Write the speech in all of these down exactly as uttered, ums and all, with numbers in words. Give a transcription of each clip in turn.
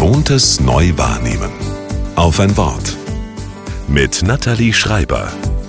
Gewohntes neu wahrnehmen. Auf ein Wort. Mit Nathalie Schreiber.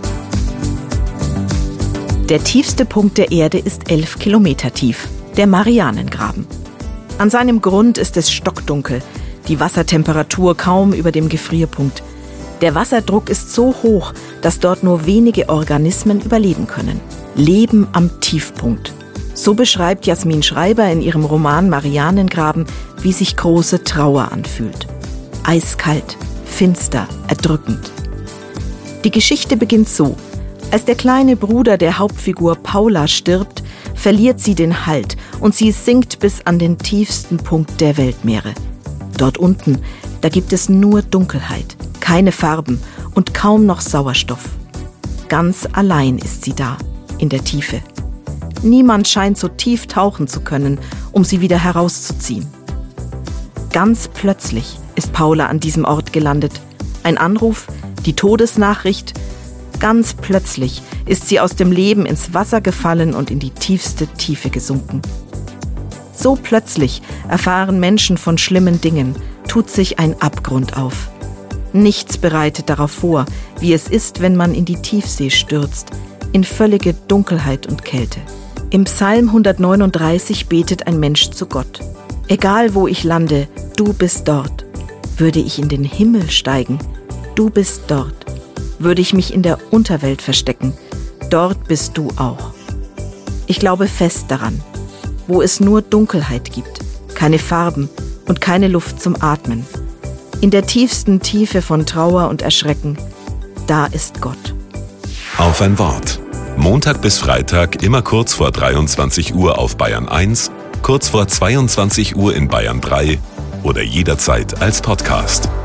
Der tiefste Punkt der Erde ist elf Kilometer tief, der Marianengraben. An seinem Grund ist es stockdunkel, die Wassertemperatur kaum über dem Gefrierpunkt. Der Wasserdruck ist so hoch, dass dort nur wenige Organismen überleben können. Leben am Tiefpunkt. So beschreibt Jasmin Schreiber in ihrem Roman Marianengraben, wie sich große Trauer anfühlt. Eiskalt, finster, erdrückend. Die Geschichte beginnt so. Als der kleine Bruder der Hauptfigur Paula stirbt, verliert sie den Halt und sie sinkt bis an den tiefsten Punkt der Weltmeere. Dort unten, da gibt es nur Dunkelheit, keine Farben und kaum noch Sauerstoff. Ganz allein ist sie da, in der Tiefe. Niemand scheint so tief tauchen zu können, um sie wieder herauszuziehen. Ganz plötzlich ist Paula an diesem Ort gelandet. Ein Anruf, die Todesnachricht. Ganz plötzlich ist sie aus dem Leben ins Wasser gefallen und in die tiefste Tiefe gesunken. So plötzlich erfahren Menschen von schlimmen Dingen, tut sich ein Abgrund auf. Nichts bereitet darauf vor, wie es ist, wenn man in die Tiefsee stürzt, in völlige Dunkelheit und Kälte. Im Psalm hundertneununddreißig betet ein Mensch zu Gott. Egal wo ich lande, du bist dort. Würde ich in den Himmel steigen, du bist dort. Würde ich mich in der Unterwelt verstecken, dort bist du auch. Ich glaube fest daran, wo es nur Dunkelheit gibt, keine Farben und keine Luft zum Atmen. In der tiefsten Tiefe von Trauer und Erschrecken, da ist Gott. Auf ein Wort. Montag bis Freitag immer kurz vor dreiundzwanzig Uhr auf Bayern eins, kurz vor zweiundzwanzig Uhr in Bayern drei oder jederzeit als Podcast.